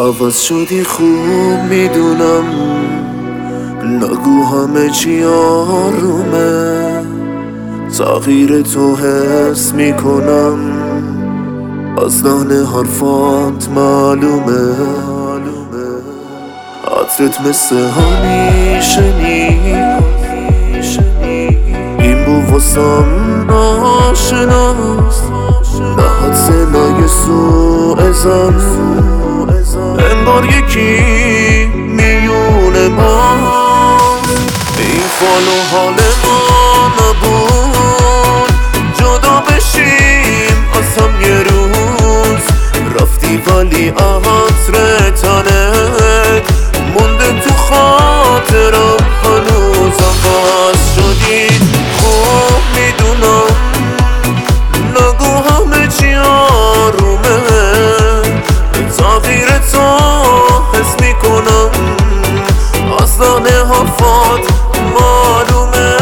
عوض شدی خوب میدونم، نگو همه چی آرومه. تغییر تو حس میکنم، از لحن حرفات معلومه. عطرت مثل همیشه نیست، این بو واسم ناشناست. نه حدس نه یه سوء زن، انگار یکی میونه ما. این فال و حال ما نبود جدا بشیم از هم یه روز. رفتی ولی عطر تنت مونده تو خاطرم هنوز. عوض شدی خوب میدونم، نگو همه چی آرومه. تغییر تو حس میکنم، از لحن حرفات معلومه.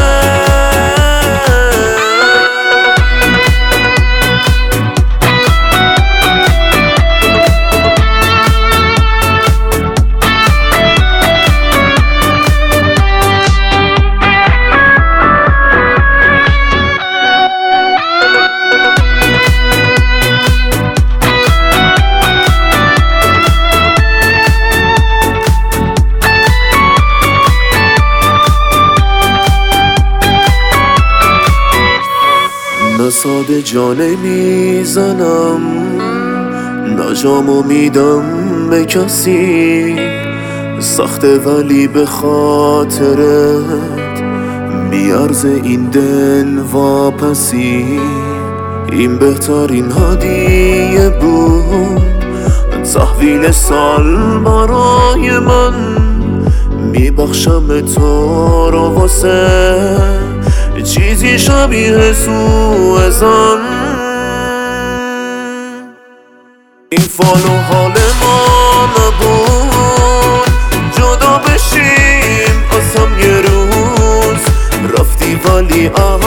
نه ساده جانه میزنم، نه جامو میدم به کسی. سخته ولی به خاطرت میارزه این دل واپسی. این بهترین هدیه بود، تحویل سال برای من. میبخشم تو رو واسه چیزی شبیه سوء زن. این فال و حال ما نبود جدا بشیم از هم یه روز. رفتی ولی